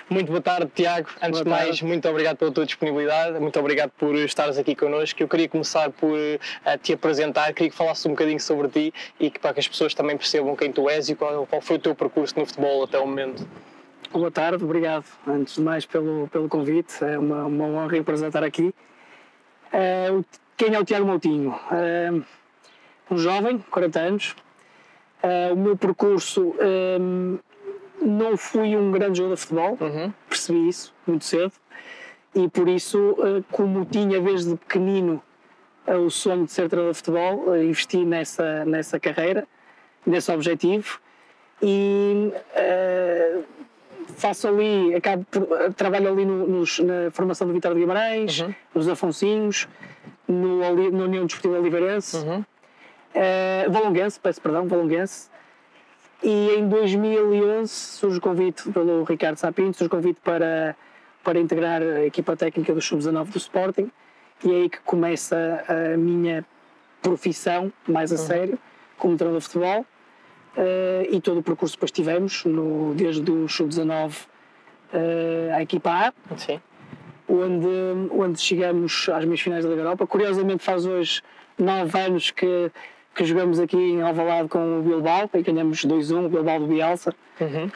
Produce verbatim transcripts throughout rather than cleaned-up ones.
Muito boa tarde, Tiago. Antes de mais, muito obrigado pela tua disponibilidade, muito obrigado por estares aqui connosco. Eu queria começar por uh, te apresentar, queria que falasses um bocadinho sobre ti e que, para que as pessoas também percebam quem tu és e qual, qual foi o teu percurso no futebol até o momento. Boa tarde, obrigado antes de mais pelo, pelo convite, é uma, uma honra e um prazer estar aqui. Uh, quem é o Tiago Moutinho? Uh, um jovem, quarenta anos. Uh, o meu percurso, uh, não fui um grande jogador de futebol, uhum. Percebi isso muito cedo e por isso, uh, como tinha desde pequenino uh, o sonho de ser treinador de futebol, uh, investi nessa, nessa carreira, nesse objetivo e uh, faço ali, acabo por, trabalho ali no, nos, na formação do Vitória de Guimarães, uhum. nos Afonsinhos, no, no União Desportiva Oliveirense, uhum. uh, Valonguense, peço perdão, Valonguense. E em dois mil e onze surge o convite pelo Ricardo Sapinto, surge o convite para, para integrar a equipa técnica do sub dezanove do Sporting e é aí que começa a minha profissão mais a uhum. sério, como treinador de futebol. Uh, e todo o percurso depois tivemos, no, desde o sub dezanove uh, à equipa A, Sim. Onde, onde chegamos às meias finais da Liga Europa. Curiosamente faz hoje nove anos que, que jogamos aqui em Alvalade com o Bilbao, e ganhamos dois a um, o Bilbao do Bielsa. Uhum.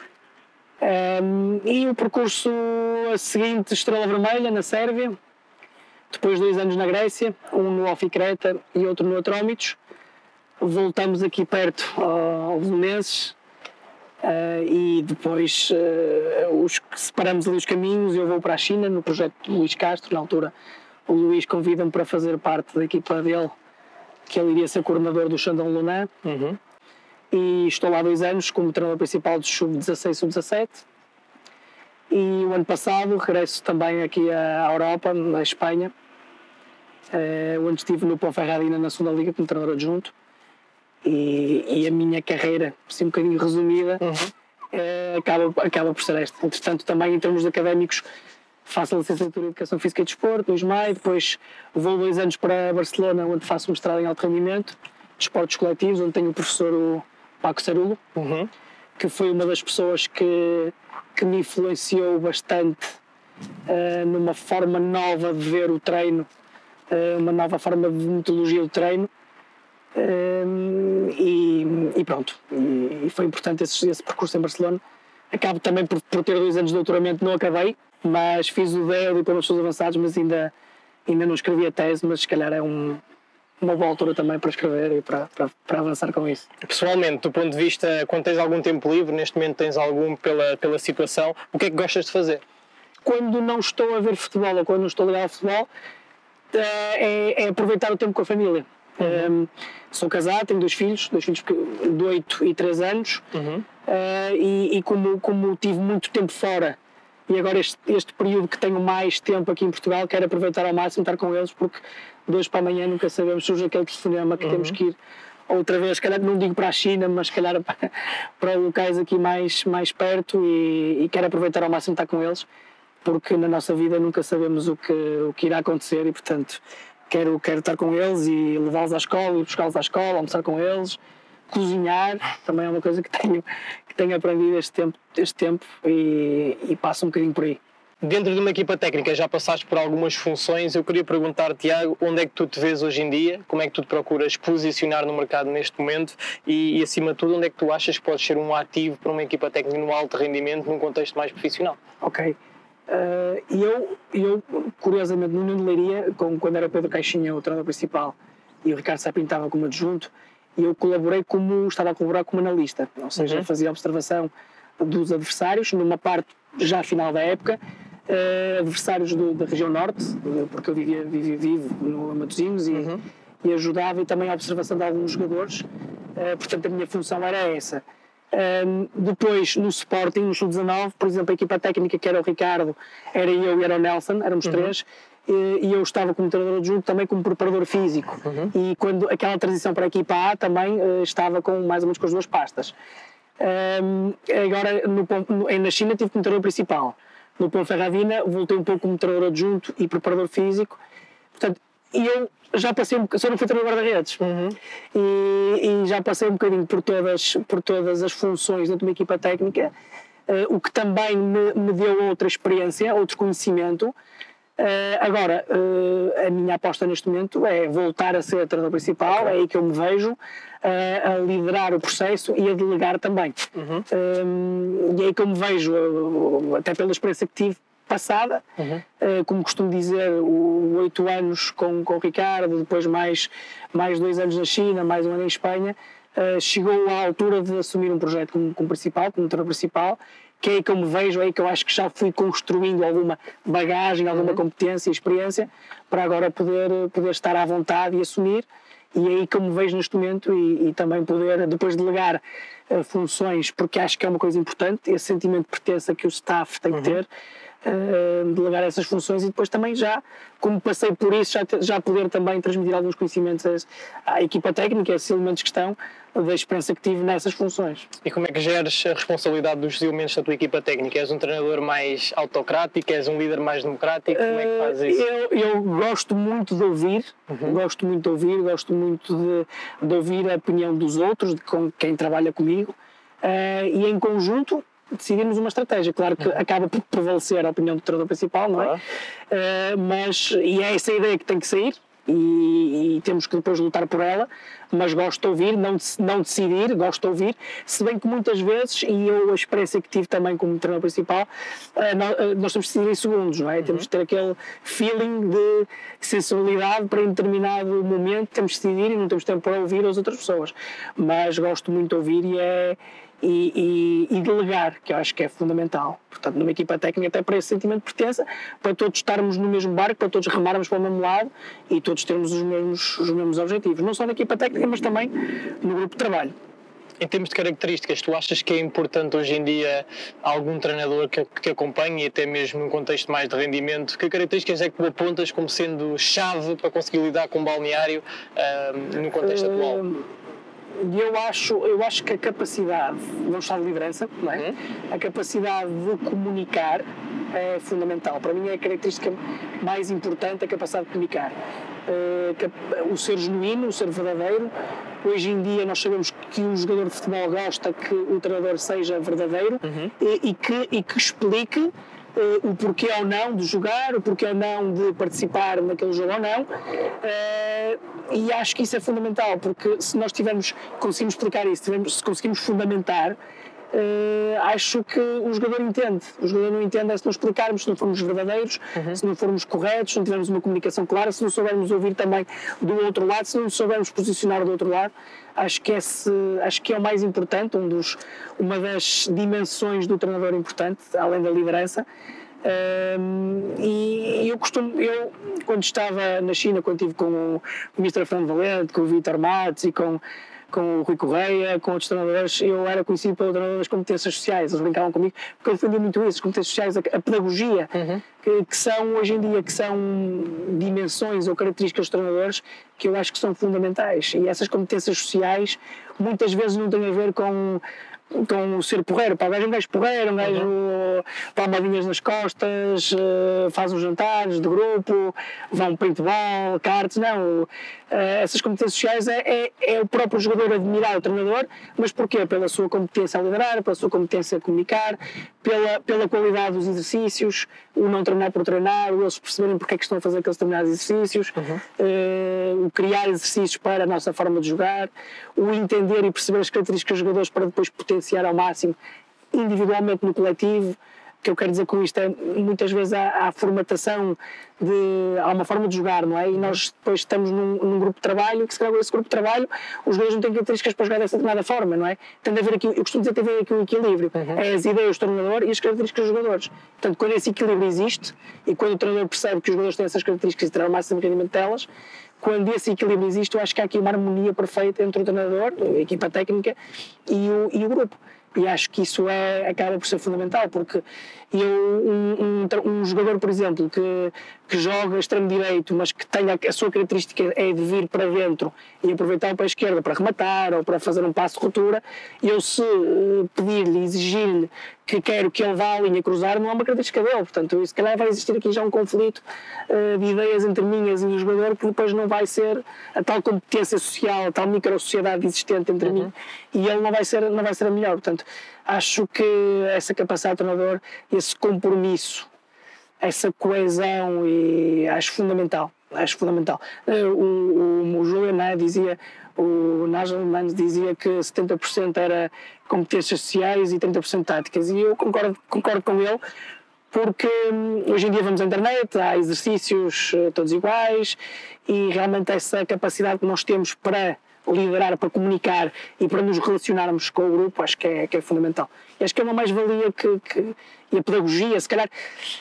Um, e o percurso seguinte, Estrela Vermelha, na Sérvia, depois dois anos na Grécia, um no Oficreta e outro no Atrómitos. Voltamos aqui perto ao Belenenses uh, e depois uh, os, separamos ali os caminhos e eu vou para a China no projeto do Luís Castro. Na altura o Luís convida-me para fazer parte da equipa dele, que ele iria ser coordenador do Shandong Luneng, uhum. E estou lá dois anos como treinador principal do sub dezasseis e sub dezassete e o ano passado regresso também aqui à Europa, na Espanha, uh, onde estive no Ponferradina na segunda Liga como treinador adjunto. E, e a minha carreira, assim um bocadinho resumida, uhum. é, acaba, acaba por ser esta. Entretanto, também em termos académicos, faço a licenciatura em Educação Física e Desporto, no ISMAI, depois vou dois anos para Barcelona, onde faço um mestrado em alto rendimento, de esportes coletivos, onde tenho o professor o Paco Sarulo, uhum. que foi uma das pessoas que, que me influenciou bastante uh, numa forma nova de ver o treino, uh, uma nova forma de metodologia do treino. Um, e, e pronto, e, e foi importante esse, esse percurso em Barcelona. Acabo também por, por ter dois anos de doutoramento, não acabei, mas fiz o D E O e para os estudos avançados, mas ainda, ainda não escrevi a tese, mas se calhar é um, uma boa altura também para escrever e para, para, para avançar com isso. Pessoalmente, do ponto de vista, quando tens algum tempo livre, neste momento tens algum pela, pela situação, o que é que gostas de fazer? Quando não estou a ver futebol ou quando não estou ligado ao futebol, é, é aproveitar o tempo com a família. Uhum. Um, sou casado, tenho dois filhos, dois filhos de oito e três anos, uhum. uh, e, e como, como tive muito tempo fora e agora este, este período que tenho mais tempo aqui em Portugal, quero aproveitar ao máximo estar com eles, porque de hoje para amanhã nunca sabemos, surge aquele telefonema que uhum. temos que ir outra vez, se calhar não digo para a China, mas se calhar para, para locais aqui mais, mais perto, e, e quero aproveitar ao máximo estar com eles, porque na nossa vida nunca sabemos o que, o que irá acontecer e portanto Quero, quero estar com eles e levá-los à escola, ir buscá-los à escola, almoçar com eles, cozinhar, também é uma coisa que tenho, que tenho aprendido este tempo, este tempo e, e passo um bocadinho por aí. Dentro de uma equipa técnica já passaste por algumas funções, eu queria perguntar, Tiago, onde é que tu te vês hoje em dia, como é que tu te procuras posicionar no mercado neste momento e, e acima de tudo, onde é que tu achas que podes ser um ativo para uma equipa técnica no alto rendimento, num contexto mais profissional? Ok. Uh, e eu, eu, curiosamente, no União de Leiria, com, quando era Pedro Caixinha o treinador principal e o Ricardo Sapinto estava como adjunto, eu colaborei como, estava a colaborar como analista, ou seja, uhum. fazia observação dos adversários, numa parte já final da época, uh, adversários do, da região norte, porque eu vivia, vivia vivo no Matosinhos e, uhum. e ajudava, e também a observação de alguns jogadores, uh, portanto a minha função era essa. Um, depois no Sporting, no sub dezanove, por exemplo, a equipa técnica que era o Ricardo, era eu e era o Nelson, éramos uhum. três, e, e eu estava como treinador adjunto, também como preparador físico, uhum. e quando aquela transição para a equipa A também uh, estava com mais ou menos com as duas pastas. Um, agora no, no, na China tive como treinador principal, no Ponferradina voltei um pouco como treinador adjunto e preparador físico, portanto eu já passei, só não fui treinador guarda-redes, uhum. e, e já passei um bocadinho por todas, por todas as funções dentro de uma equipa técnica, uh, o que também me, me deu outra experiência, outro conhecimento. Uh, agora, uh, a minha aposta neste momento é voltar a ser treinador principal, okay. É aí que eu me vejo uh, a liderar o processo e a delegar também. Uhum. Um, e é aí que eu me vejo, uh, até pela experiência que tive passada, uhum. uh, como costumo dizer, oito anos com, com o Ricardo, depois mais, mais dois anos na China, mais um ano em Espanha, uh, chegou à altura de assumir um projeto como, como principal, como treinador principal, que é aí que eu me vejo, é aí que eu acho que já fui construindo alguma bagagem, alguma uhum. competência e experiência para agora poder, poder estar à vontade e assumir, e é aí que eu me vejo neste momento e, e também poder depois delegar uh, funções, porque acho que é uma coisa importante, esse sentimento de pertença que o staff tem uhum. que ter, uh, delegar essas funções e depois também já, como passei por isso, já, já poder também transmitir alguns conhecimentos à equipa técnica, esses elementos que estão, da experiência que tive nessas funções. E como é que geres a responsabilidade dos elementos da tua equipa técnica? És um treinador mais autocrático? És um líder mais democrático? Como é que fazes isso? Eu, eu gosto muito de ouvir, uhum. gosto muito de ouvir, gosto muito de, de ouvir a opinião dos outros, de com quem trabalha comigo, uh, e em conjunto decidimos uma estratégia. Claro que uhum. acaba por prevalecer a opinião do treinador principal, não é? Uhum. Uh, mas, e é essa a ideia que tem que sair, e, e temos que depois lutar por ela, mas gosto de ouvir, não, não decidir, gosto de ouvir, se bem que muitas vezes, e eu a experiência que tive também como treinador principal, uh, nós, uh, nós temos que decidir em segundos, não é? Uhum. Temos que ter aquele feeling de sensibilidade para em determinado momento, temos que decidir e não temos tempo para ouvir as outras pessoas, mas gosto muito de ouvir e é E, e, e delegar, que eu acho que é fundamental. Portanto, numa equipa técnica, até para esse sentimento de pertença, para todos estarmos no mesmo barco, para todos remarmos para o mesmo lado e todos termos os mesmos, os mesmos objetivos, não só na equipa técnica, mas também no grupo de trabalho. Em termos de características, tu achas que é importante hoje em dia algum treinador que, que acompanhe, até mesmo num contexto mais de rendimento, que características é que tu apontas como sendo chave para conseguir lidar com o balneário uh, no contexto uh... atual? E eu acho, eu acho que a capacidade, vamos falar de liderança, não é? Uhum. A capacidade de comunicar é fundamental. Para mim é a característica mais importante, a capacidade de comunicar. Uh, o ser genuíno, o ser verdadeiro. Hoje em dia nós sabemos que o jogador de futebol gosta que o treinador seja verdadeiro uhum. e, e, que, e que explique Uh, o porquê ou não de jogar, o porquê ou não de participar naquele jogo ou não, uh, e acho que isso é fundamental, porque se nós tivermos, conseguimos explicar isso, tivermos, se conseguimos fundamentar, uh, acho que o jogador entende. O jogador não entende é se não explicarmos, se não formos verdadeiros, uhum. se não formos corretos, se não tivermos uma comunicação clara, se não soubermos ouvir também do outro lado, se não soubermos posicionar do outro lado. Acho que, esse, acho que é o mais importante, um dos, uma das dimensões do treinador importante, além da liderança. Um, e eu costumo, eu quando estava na China, quando estive com o, o mister Fernando Valente, com o Vítor Matos e com, com o Rui Correia, com outros treinadores, eu era conhecido pelo treinador das competências sociais, eles brincavam comigo, porque eu defendia muito isso, as competências sociais, a, a pedagogia, uhum. que, que são hoje em dia, que são dimensões ou características dos treinadores que eu acho que são fundamentais, e essas competências sociais muitas vezes não têm a ver com com o ser porreiro, pá, o gajo é um gajo porreiro, um gajo uhum. palmadinhas nas costas, uh, faz uns jantares de grupo, vão paintball, karts, não. Uh, essas competências sociais é, é, é o próprio jogador admirar o treinador, mas porquê? Pela sua competência a liderar, pela sua competência a comunicar, pela, pela qualidade dos exercícios, o não treinar por treinar, o eles perceberem porque é que estão a fazer aqueles determinados exercícios, uhum. uh, o criar exercícios para a nossa forma de jogar, o entender e perceber as características dos jogadores para depois potenciar ao máximo individualmente no coletivo. O que eu quero dizer com isto é, muitas vezes há, há formatação de, há uma forma de jogar, não é? E nós depois estamos num, num grupo de trabalho, que se calhar esse grupo de trabalho, os jogadores não têm características para jogar dessa determinada forma, não é? Tem de haver aqui, eu costumo dizer que tem de haver aqui um equilíbrio, uhum. é as ideias do treinador e as características dos jogadores. Portanto, quando esse equilíbrio existe, e quando o treinador percebe que os jogadores têm essas características e terão o máximo rendimento delas, quando esse equilíbrio existe, eu acho que há aqui uma harmonia perfeita entre o treinador, a equipa técnica e o, e o grupo. E acho que isso é, acaba por ser fundamental, porque eu, um, um, um jogador, por exemplo, que, que joga extremo-direito, mas que tenha a sua característica é de vir para dentro e aproveitar o pé esquerdo para rematar ou para fazer um passo de ruptura, eu se pedir-lhe, exigir-lhe que quero que ele vá à linha cruzar não é uma característica dele, portanto, se calhar vai existir aqui já um conflito uh, de ideias entre minhas e o jogador que depois não vai ser a tal competência social, a tal micro-sociedade existente entre uhum. mim e ele não vai, ser, não vai ser a melhor, portanto, acho que essa capacidade do treinador, esse compromisso, essa coesão, e acho fundamental, acho fundamental. Uh, o, o, o Julian Ney dizia, o Nigel Mansell dizia que setenta por cento era competências sociais e trinta por cento táticas, e eu concordo, concordo com ele, porque hoje em dia vamos à internet, há exercícios todos iguais, e realmente essa capacidade que nós temos para liderar, para comunicar e para nos relacionarmos com o grupo, acho que é, que é fundamental. E acho que é uma mais-valia que, que, e a pedagogia, se calhar,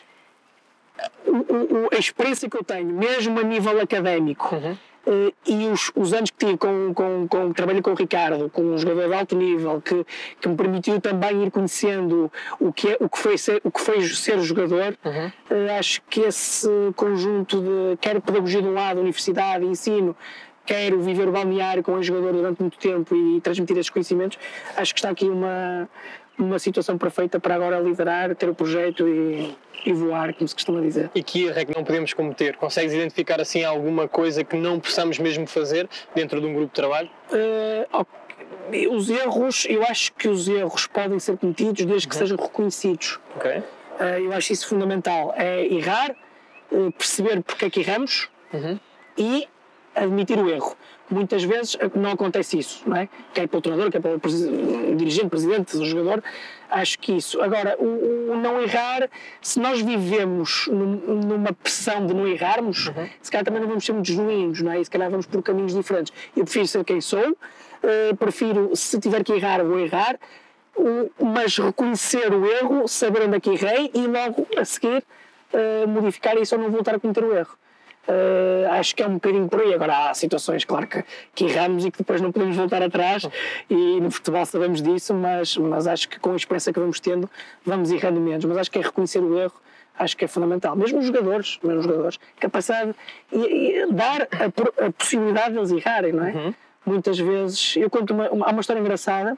o, o, a experiência que eu tenho, mesmo a nível académico, uhum. Uh, e os, os anos que tive com, com, com trabalho com o Ricardo, com um jogador de alto nível, que, que me permitiu também ir conhecendo o que, é, o que, foi, ser, o que foi ser jogador, uhum. uh, acho que esse conjunto de, quer pedagogia de um lado, universidade, ensino, quero viver o balneário com um jogador durante muito tempo e transmitir esses conhecimentos, acho que está aqui uma, uma situação perfeita para agora liderar, ter o projeto e, e voar, como se costuma dizer. E que erro é que não podemos cometer? Consegues identificar assim alguma coisa que não possamos mesmo fazer dentro de um grupo de trabalho? Uh, okay. Os erros, eu acho que os erros podem ser cometidos desde que uhum. sejam reconhecidos. Okay. Uh, eu acho isso fundamental. É errar, uh, perceber porque é que erramos uhum. e admitir o erro. Muitas vezes não acontece isso, não é? Quer pelo treinador, quer pelo presidente, dirigente, presidente, do jogador, acho que isso. Agora, o, o não errar, se nós vivemos num, numa pressão de não errarmos, uhum. se calhar também não vamos ser muito genuínos, não é? E se calhar vamos por caminhos diferentes. Eu prefiro ser quem sou, uh, prefiro, se tiver que errar, vou errar, uh, mas reconhecer o erro, saber onde é que errei e logo a seguir uh, modificar isso ou não voltar a cometer o erro. Uh, acho que é um bocadinho por aí. Agora há situações, claro, que, que erramos e que depois não podemos voltar atrás, e no futebol sabemos disso, mas, mas acho que com a experiência que vamos tendo vamos errando menos, mas acho que é reconhecer o erro, acho que é fundamental, mesmo os jogadores, mesmo os jogadores, capacidade e, e dar a, a possibilidade de eles errarem, não é? Uhum. Muitas vezes, eu conto uma, uma, há uma história engraçada,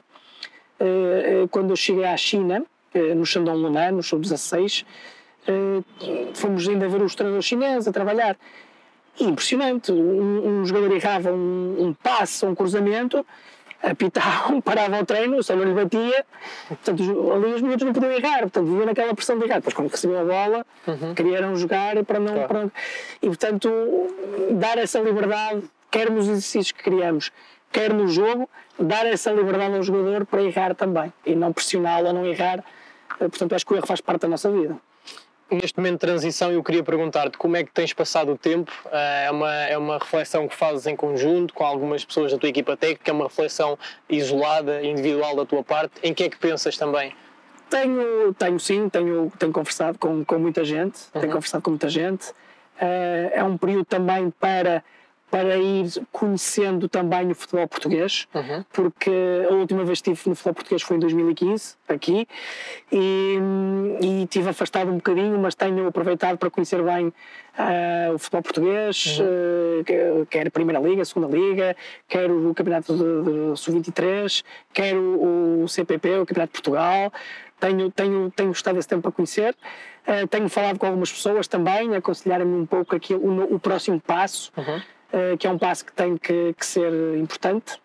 uh, quando eu cheguei à China, uh, no Shandong Luneng, no sub dezasseis, Uh, fomos ainda ver os treinadores chineses a trabalhar, e impressionante, um, um jogador errava um, um passe, um cruzamento, apitavam, parava o treino, só não lhe batia, portanto ali os miúdos não podiam errar, portanto viviam naquela pressão de errar, depois quando recebiam a bola uhum. queriam jogar para não, claro. para... e portanto dar essa liberdade, quer nos exercícios que criamos, quer no jogo, dar essa liberdade ao jogador para errar também, e não pressioná-lo a não errar, portanto acho que o erro faz parte da nossa vida. Neste momento de transição, eu queria perguntar-te como é que tens passado o tempo. É uma, é uma reflexão que fazes em conjunto com algumas pessoas da tua equipa técnica, é uma reflexão isolada, individual da tua parte. Em que é que pensas também? Tenho, tenho sim, tenho, tenho conversado com, com muita gente, uhum. tenho conversado com muita gente. É um período também para... para ir conhecendo também o futebol português, uhum. porque a última vez que estive no futebol português foi em dois mil e quinze, aqui, e, e estive afastado um bocadinho, mas tenho aproveitado para conhecer bem uh, o futebol português, uhum. uh, quer a Primeira Liga, a Segunda Liga, quer o Campeonato de, de sub vinte e três, quer o, o C P P, o Campeonato de Portugal. Tenho, tenho, tenho estado esse tempo para conhecer, uh, tenho falado com algumas pessoas também, aconselharem-me um pouco aquilo, o, o próximo passo, uhum. Uh, que é um passo que tem que, que ser importante,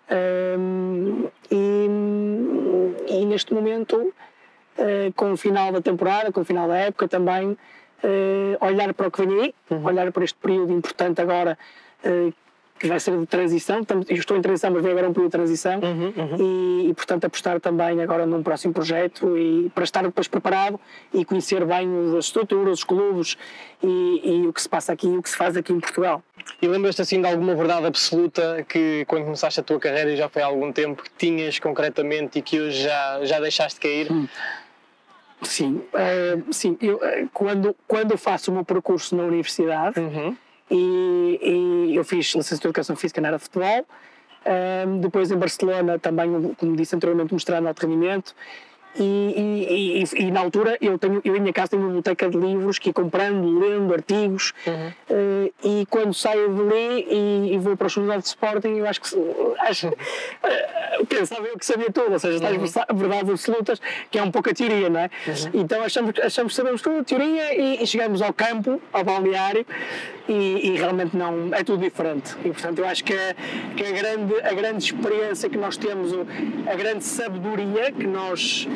uh, e, e neste momento, uh, com o final da temporada, com o final da época também, uh, olhar para o que vem aí, uhum. olhar para este período importante agora, uh, que vai ser de transição. Eu estou em transição, mas vem agora um período de transição, uhum, uhum. E, e portanto apostar também agora num próximo projeto, e para estar depois preparado e conhecer bem as estruturas, os clubes e, e o que se passa aqui e o que se faz aqui em Portugal. E lembras-te assim de alguma verdade absoluta que quando começaste a tua carreira, e já foi há algum tempo, que tinhas concretamente e que hoje já, já deixaste cair? Hum. Sim, uh, sim. Eu, uh, quando, quando faço o meu percurso na universidade, uhum. E, e eu fiz licenciatura de Educação Física na área de futebol, um, depois em Barcelona também, como disse anteriormente, mostrando alto rendimento, E, e, e, e na altura eu, tenho, eu em minha casa tenho uma biblioteca de livros que ia comprando, lendo artigos, uhum. uh, e quando saio de ali e, e vou para a Universidade de Sporting, eu acho que acho, uh, pensava eu que sabia tudo, ou seja, uhum. tais verdades absolutas, que é um pouco a teoria, não é? Uhum. Então achamos, achamos que sabemos tudo, a teoria, e, e chegamos ao campo, ao balneário, e, e realmente não, é tudo diferente. E portanto eu acho que, a, que a, grande, a grande experiência que nós temos, a grande sabedoria que nós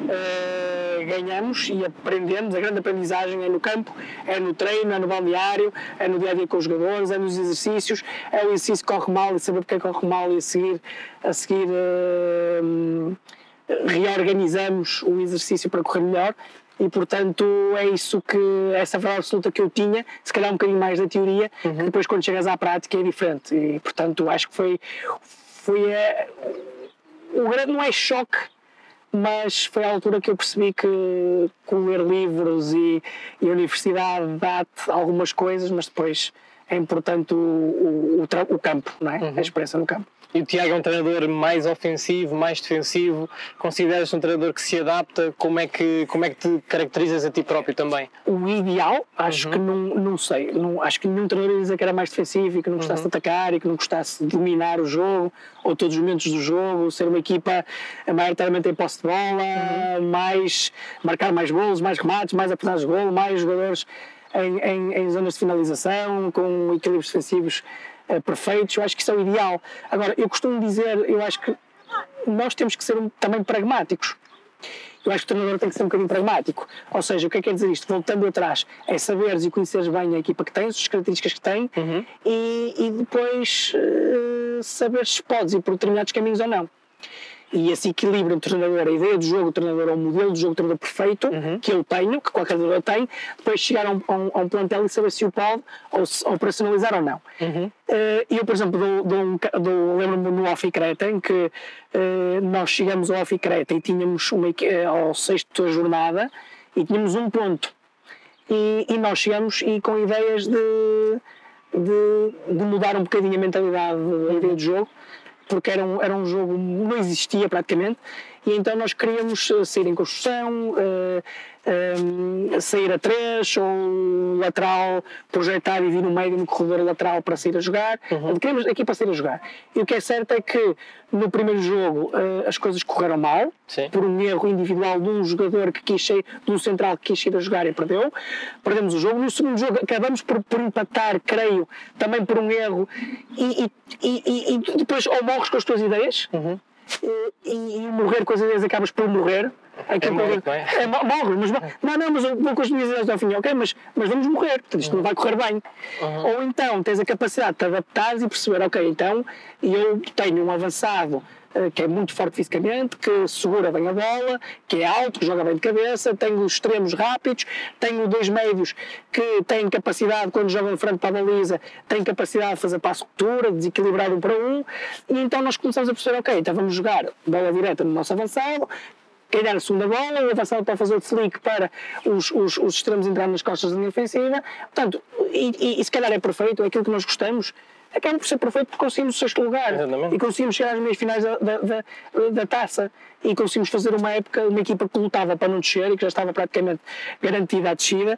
Uh, ganhamos e aprendemos, a grande aprendizagem é no campo, é no treino, é no balneário, é no dia a dia com os jogadores, é nos exercícios, é o exercício que corre mal e saber porque é que corre mal, e a seguir, a seguir uh, reorganizamos o exercício para correr melhor. E portanto é isso que, essa verdade absoluta que eu tinha, se calhar um bocadinho mais da teoria, uhum. que depois quando chegas à prática é diferente. E portanto acho que foi, foi uh, o grande, não é choque, mas foi a altura que eu percebi que, que ler livros e, e a universidade dá-te algumas coisas, mas depois é importante o, o, o, o campo, não é? Uhum. A experiência no campo. E o Tiago é um treinador mais ofensivo, mais defensivo? Consideras um treinador que se adapta? Como é que, como é que te caracterizas a ti próprio também? O ideal, acho uhum. que não, não sei, não, acho que nenhum treinador ia dizer que era mais defensivo e que não gostasse uhum. de atacar e que não gostasse de dominar o jogo, ou todos os momentos do jogo, ser uma equipa maioritariamente em posse de bola, uhum. mais, marcar mais golos, mais remates, mais apesar de golo, mais jogadores em, em, em zonas de finalização, com equilíbrios defensivos Uh, perfeitos. Eu acho que isso é o ideal. Agora, eu costumo dizer, eu acho que nós temos que ser um, também pragmáticos. Eu acho que o treinador tem que ser um bocadinho pragmático. Ou seja, o que é que quer dizer isto? Voltando atrás, é saberes e conheceres bem a equipa que tens, as características que tem, uhum. e, e depois uh, saberes se podes ir por determinados caminhos ou não. E esse equilíbrio entre o treinador, a ideia do jogo, o treinador, o modelo do jogo, o treinador perfeito, uhum. que eu tenho, que qualquer treinador tem, depois chegar a um, a um, a um plantel e saber se o pode ou se operacionalizar ou não. Uhum. Uh, eu, por exemplo, dou, dou um, dou, lembro-me no Ofi Creta, em que uh, nós chegamos ao Ofi Creta e tínhamos uma, ao sexto jornada e tínhamos um ponto. E, e nós chegamos e com ideias de, de, de mudar um bocadinho a mentalidade, a ideia do jogo, porque era um, era um jogo, não existia praticamente, e então nós queríamos sair em construção, uh, um, sair a três, ou lateral, projetar e vir no meio no corredor lateral para sair a jogar. Uhum. Queríamos aqui para sair a jogar. E o que é certo é que no primeiro jogo uh, as coisas correram mal, Sim. por um erro individual de um jogador que quis sair, de um central que quis ir a jogar e perdeu. Perdemos o jogo. No segundo jogo acabamos por, por empatar, creio, também por um erro, e, e, e, e depois ou morres com as tuas ideias, uhum. e, e, e morrer com as ideias acabas por morrer. É morre, não é? É, morre, mas não, não, mas eu vou com as minhas ideias ao fim, ok, mas, mas vamos morrer, portanto isto uhum. não vai correr bem. Uhum. Ou então tens a capacidade de te adaptares e perceber, ok, então eu tenho um avançado uh, que é muito forte fisicamente, que segura bem a bola, que é alto, que joga bem de cabeça, tenho extremos rápidos, tenho dois médios que têm capacidade, quando jogam de frente para a baliza, têm capacidade de fazer passo-cultura, de desequilibrar um para um, e então nós começamos a perceber, ok, então vamos jogar bola direta no nosso avançado, ganhar a segunda bola, o avançado para fazer o flick para os, os, os extremos entrar nas costas da linha ofensiva. Portanto, e, e, e se calhar é perfeito, é aquilo que nós gostamos, acaba por ser perfeito porque conseguimos o sexto lugar. Exatamente. E conseguimos chegar às meias finais da, da, da, da taça, e conseguimos fazer uma época, uma equipa que lutava para não descer e que já estava praticamente garantida a descida.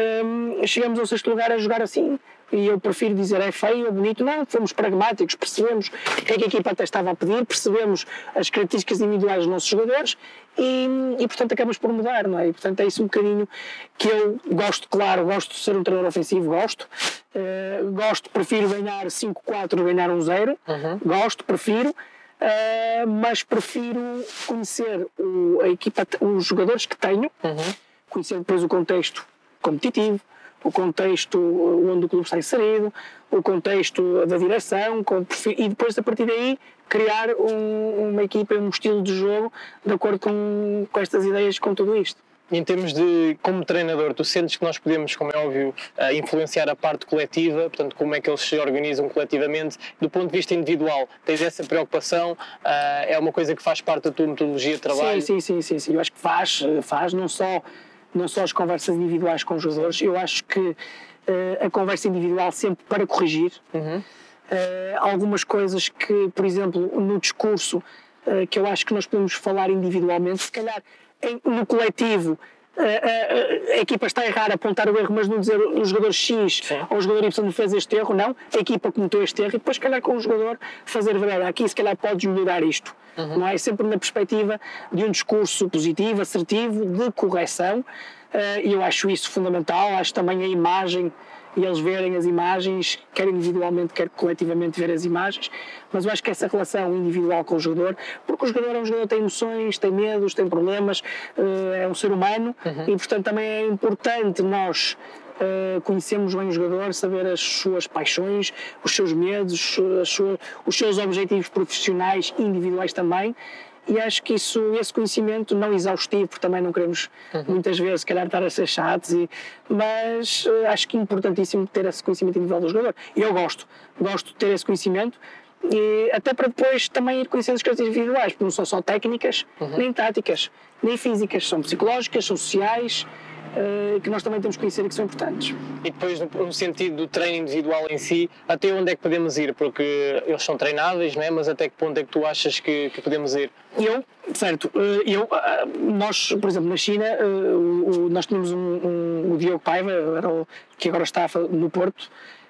Um, chegamos ao sexto lugar a jogar assim. E eu prefiro dizer é feio ou bonito, não, fomos pragmáticos, percebemos o que é que a equipa até estava a pedir, percebemos as características individuais dos nossos jogadores e, e portanto acabamos por mudar, não é? E portanto é isso um bocadinho que eu gosto, claro, gosto de ser um treinador ofensivo, gosto, uh, gosto, prefiro ganhar cinco quatro do que ganhar um zero, uhum. gosto, prefiro, uh, mas prefiro conhecer o, a equipa, os jogadores que tenho, uhum. conhecer depois o contexto competitivo, o contexto onde o clube está inserido, o contexto da direção, e depois a partir daí criar um, uma equipa, um estilo de jogo de acordo com, com estas ideias, com tudo isto. Em termos de, como treinador, tu sentes que nós podemos, como é óbvio, influenciar a parte coletiva, portanto, como é que eles se organizam coletivamente, do ponto de vista individual, tens essa preocupação, é uma coisa que faz parte da tua metodologia de trabalho? Sim, sim, sim, sim, sim. Eu acho que faz, faz não só não só as conversas individuais com os jogadores, eu acho que uh, a conversa individual sempre para corrigir, uhum. uh, algumas coisas que, por exemplo, no discurso, uh, que eu acho que nós podemos falar individualmente, se calhar em, no coletivo, A, a, a equipa está a errar, a apontar o erro, mas não dizer o jogador X Sim. ou o jogador Y fez este erro, não. A equipa cometeu este erro e depois, se calhar, com o jogador fazer ver, aqui, se calhar, podes melhorar isto. Uhum. Não é? Sempre na perspectiva de um discurso positivo, assertivo, de correção. E eu acho isso fundamental. Acho também a imagem, e eles verem as imagens, quer individualmente, quer coletivamente ver as imagens, mas eu acho que essa relação individual com o jogador, porque o jogador é um jogador, tem emoções, tem medos, tem problemas, é um ser humano, uhum. e portanto também é importante nós uh, conhecermos bem o jogador, saber as suas paixões, os seus medos, as suas, os seus objetivos profissionais e individuais também. E acho que isso, esse conhecimento, não exaustivo, porque também não queremos uhum. muitas vezes, se calhar, estar a ser chatos, e, mas uh, acho que é importantíssimo ter esse conhecimento individual do jogador. E eu gosto, gosto de ter esse conhecimento, e até para depois também ir conhecendo as características individuais, porque não são só técnicas, uhum. nem táticas, nem físicas, são psicológicas, são sociais, uh, que nós também temos que conhecer e que são importantes. E depois, no sentido do treino individual em si, até onde é que podemos ir? Porque eles são treináveis, não é? Mas até que ponto é que tu achas que, que podemos ir? Eu, certo, eu, nós, por exemplo, na China, nós tínhamos um, um, o Diogo Paiva, era o, que agora está no Porto,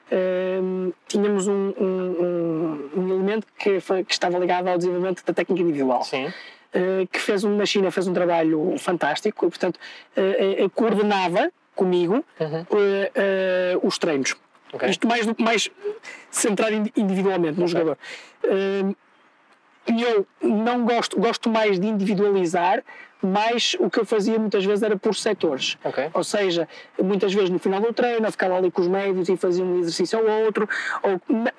um, tínhamos um, um, um elemento que, foi, que estava ligado ao desenvolvimento da técnica individual. Sim. Uh, que fez um, na China fez um trabalho fantástico, e, portanto, uh, uh, coordenava comigo uhum. uh, uh, os treinos. Okay. Isto mais do que mais centrado individualmente no okay. jogador. Uh, eu não gosto, gosto mais de individualizar, mas o que eu fazia muitas vezes era por setores. Okay. Ou seja, muitas vezes no final do treino eu ficava ali com os médios e fazia um exercício ou outro, ou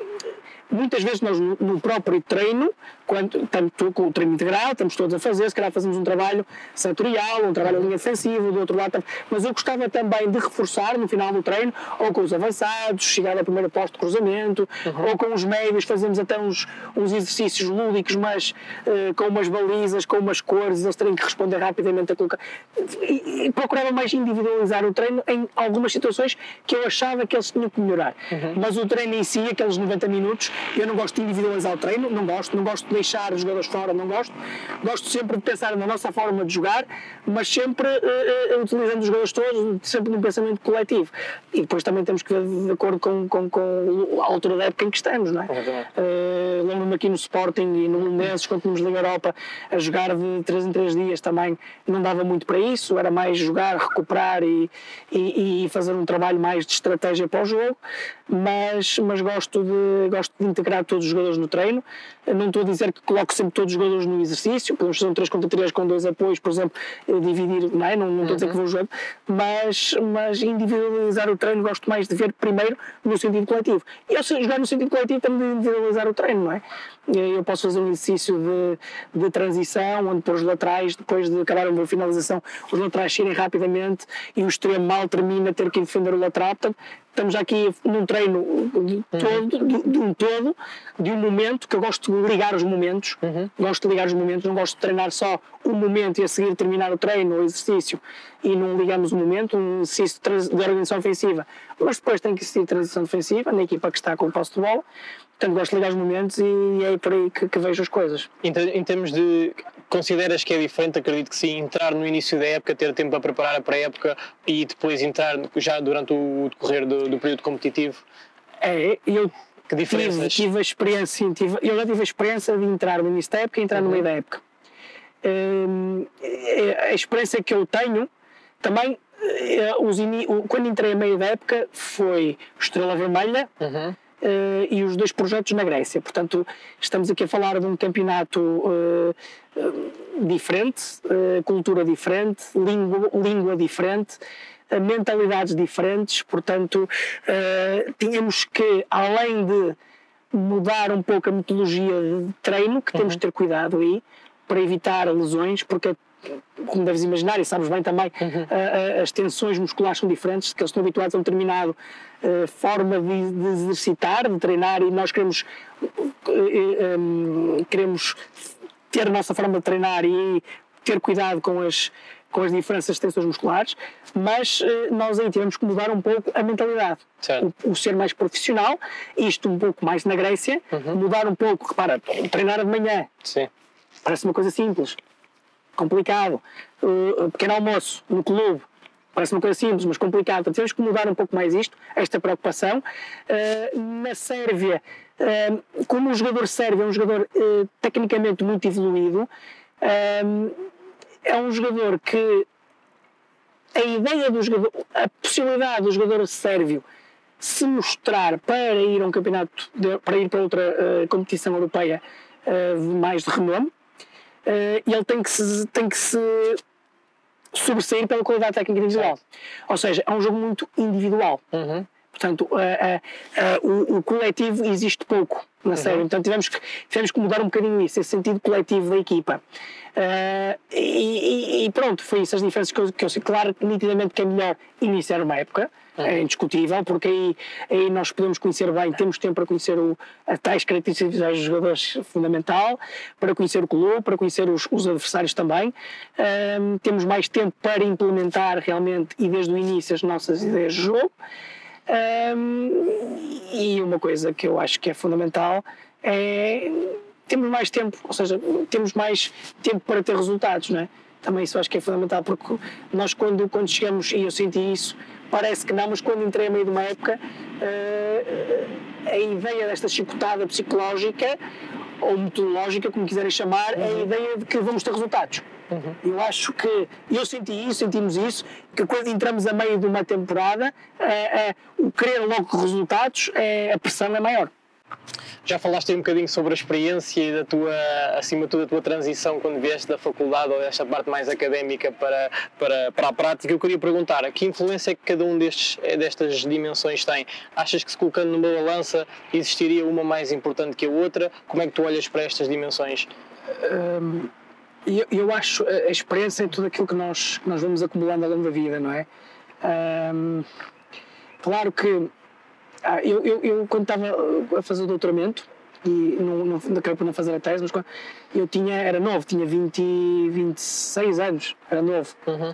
muitas vezes nós no próprio treino, quando estamos com o treino integrado, estamos todos a fazer, se calhar fazemos um trabalho setorial, um trabalho em linha defensiva, do outro lado, mas eu gostava também de reforçar no final do treino, ou com os avançados, chegar ao primeiro posto de cruzamento, uhum. ou com os médios, fazemos até uns, uns exercícios lúdicos, mas uh, com umas balizas, com umas cores, eles terem que responder rapidamente a colocar. E, e procurava mais individualizar o treino em algumas situações que eu achava que eles tinham que melhorar. Uhum. Mas o treino em si, aqueles noventa minutos, eu não gosto de individualizar o treino, não gosto, não gosto de deixar os jogadores fora, não gosto. Gosto sempre de pensar na nossa forma de jogar, mas sempre uh, uh, utilizando os jogadores todos, sempre num pensamento coletivo. E depois também temos que ver de acordo com, com, com a altura da época em que estamos, não é? Uh, Lembro-me aqui no Sporting e no Belenenses, quando tínhamos Liga Europa, a jogar de três em três dias também não dava muito para isso, era mais jogar, recuperar e, e, e fazer um trabalho mais de estratégia para o jogo, mas, mas gosto, de, gosto de integrar todos os jogadores no treino. Não estou a dizer que coloco sempre todos os jogadores no exercício, podemos fazer um três contra três com dois apoios, por exemplo, dividir, não é? Não, não estou a dizer que vou jogar, mas, mas individualizar o treino gosto mais de ver primeiro no sentido coletivo. E eu, se jogar no sentido coletivo, também de individualizar o treino, não é? Eu posso fazer um exercício de, de transição, onde pôr os laterais, depois de acabar uma finalização, os laterais saírem rapidamente e o extremo mal termina a ter que defender o lateral. Portanto, estamos aqui num treino de, todo, uhum. de, de um todo, de um momento, que eu gosto de ligar os momentos, uhum. gosto de ligar os momentos, não gosto de treinar só um momento e a seguir terminar o treino, o exercício, e não ligamos o momento, um exercício de organização ofensiva, mas depois tem que existir transição defensiva na equipa que está com o posse de bola. Portanto, gosto de ligar os momentos e é por aí que, que vejo as coisas. Em, em termos de... Consideras que é diferente? Acredito que sim, entrar no início da época, ter tempo para preparar a pré-época e depois entrar já durante o decorrer do, do período competitivo? É, eu que diferenças? Tive, tive a experiência, tive, eu já tive a experiência de entrar no início da época e entrar uhum. no meio da época. Hum, a experiência que eu tenho também, os in, quando entrei a meio da época, foi Estrela Vermelha, uhum. Uh, e os dois projetos na Grécia. Portanto, estamos aqui a falar de um campeonato uh, uh, diferente, uh, cultura diferente, língua, língua diferente, uh, mentalidades diferentes. Portanto, uh, tínhamos que, além de mudar um pouco a metodologia de treino, que uhum. temos de ter cuidado aí, para evitar lesões, porque como deves imaginar, e sabes bem também, uhum. uh, as tensões musculares são diferentes, que eles estão habituados a uma determinada uh, forma de, de exercitar, de treinar, e nós queremos, uh, um, queremos ter a nossa forma de treinar e ter cuidado com as, com as diferenças de tensões musculares, mas uh, nós aí tivemos que mudar um pouco a mentalidade, o, o ser mais profissional, isto um pouco mais na Grécia, uhum. mudar um pouco, repara, treinar de manhã, Sim. parece uma coisa simples. complicado. Uh, pequeno almoço no clube, parece uma coisa simples, mas complicado. Portanto, temos que mudar um pouco mais isto, esta preocupação. Uh, na Sérvia, uh, como o jogador sérvio é um jogador uh, tecnicamente muito evoluído, uh, é um jogador que a ideia do jogador, a possibilidade do jogador sérvio se mostrar para ir a um campeonato, de, para ir para outra uh, competição europeia uh, mais de renome, uh, ele tem que se, tem que se sobressair pela qualidade técnica individual. Ou seja, é um jogo muito individual. Uhum. Portanto, uh, uh, uh, o, o coletivo existe pouco na uhum. série. Portanto, tivemos que, tivemos que mudar um bocadinho isso, esse sentido coletivo da equipa. Uh, e, e pronto, foi isso as diferenças que eu, que eu sei. Claro, nitidamente que é melhor iniciar uma época, uhum. é indiscutível, porque aí, aí nós podemos conhecer bem, temos tempo para conhecer o, as tais características dos jogadores, fundamental, para conhecer o clube, para conhecer os, os adversários também. Uh, temos mais tempo para implementar realmente e desde o início as nossas ideias de jogo. Um, e uma coisa que eu acho que é fundamental é temos mais tempo, ou seja, temos mais tempo para ter resultados, não é? Também isso eu acho que é fundamental, porque nós quando, quando chegamos, e eu senti isso, parece que não, mas quando entrei a meio de uma época, uh, a ideia desta chicotada psicológica ou metodológica, como quiserem chamar, uhum. é a ideia de que vamos ter resultados. Uhum. Eu acho que, eu senti isso, sentimos isso, que quando entramos a meio de uma temporada, é, é, o querer logo resultados, é, a pressão é maior. Já falaste aí um bocadinho sobre a experiência e da tua, acima de tudo, a tua transição quando vieste da faculdade ou desta parte mais académica para, para, para a prática. Eu queria perguntar, que influência é que cada um destes, destas dimensões tem? Achas que se colocando numa balança existiria uma mais importante que a outra? Como é que tu olhas para estas dimensões? Um... Eu, eu acho a experiência em tudo aquilo que nós, que nós vamos acumulando ao longo da vida, não é? Um, claro que ah, eu, eu, eu quando estava a fazer o doutoramento e não, não, acabei por não fazer a tese, mas quando eu tinha, era novo, tinha vinte, vinte e seis anos, era novo. Uhum.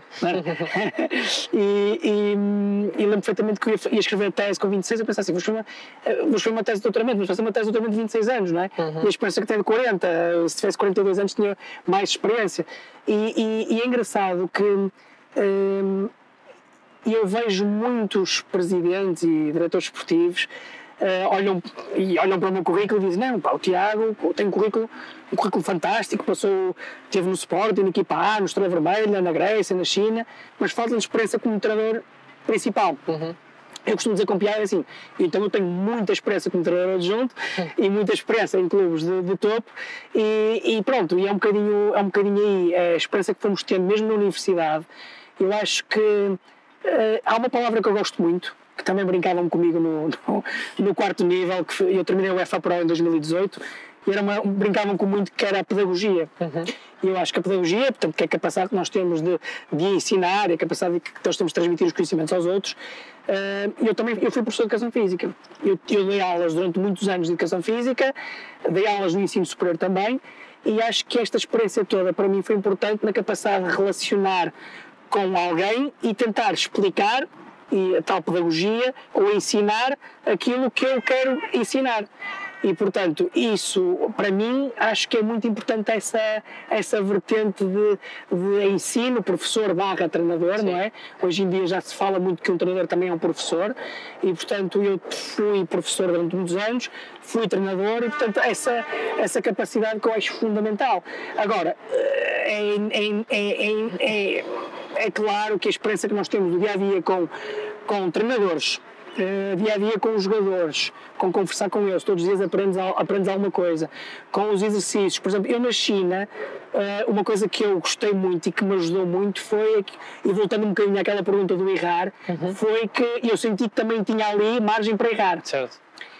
e, e, e lembro perfeitamente que eu ia, ia escrever a tese com vinte e seis, eu pensava assim, vou escrever, uma, vou escrever uma tese de doutoramento, mas fazer uma tese de doutoramento de vinte e seis anos, não é? Uhum. E a experiência que tenho de quarenta, se tivesse quarenta e dois anos tinha mais experiência. E, e, e é engraçado que hum, eu vejo muitos presidentes e diretores esportivos Uh, olham, e olham para o meu currículo e dizem, não, pá, o Tiago tem um currículo, um currículo fantástico, passou, esteve no Sporting, na equipa A, no Estrela Vermelha, na Grécia, na China, mas falta-lhe experiência como treinador principal. Uhum. Eu costumo dizer com piada assim, então eu tenho muita experiência como treinador adjunto uhum. e muita experiência em clubes de, de topo e, e pronto, e é um bocadinho, é um bocadinho aí a experiência que fomos tendo mesmo na universidade. Eu acho que uh, há uma palavra que eu gosto muito, que também brincavam comigo no, no, no quarto nível, que eu terminei o U E F A Pro em dois mil e dezoito, e era uma, brincavam com muito que era a pedagogia. Uhum. E eu acho que a pedagogia, portanto, que é a capacidade que nós temos de, de ensinar, a capacidade que nós temos de transmitir os conhecimentos aos outros. Uh, eu também eu fui professor de Educação Física. Eu, eu dei aulas durante muitos anos de Educação Física, dei aulas no ensino superior também, e acho que esta experiência toda para mim foi importante na capacidade de relacionar com alguém e tentar explicar e a tal pedagogia, ou ensinar aquilo que eu quero ensinar. E, portanto, isso, para mim, acho que é muito importante essa, essa vertente de, de ensino, professor barra treinador, Sim. não é? Hoje em dia já se fala muito que um treinador também é um professor, e, portanto, eu fui professor durante muitos anos, fui treinador, e, portanto, essa, essa capacidade que eu acho fundamental. Agora, é, é, é, é, é É claro que a experiência que nós temos do dia-a-dia com, com treinadores, uh, dia-a-dia com os jogadores, com conversar com eles, todos os dias aprendes, aprendes alguma coisa, com os exercícios. Por exemplo, eu na China, uh, uma coisa que eu gostei muito e que me ajudou muito foi, e voltando um bocadinho àquela pergunta do errar, uhum. foi que eu senti que também tinha ali margem para errar. Certo.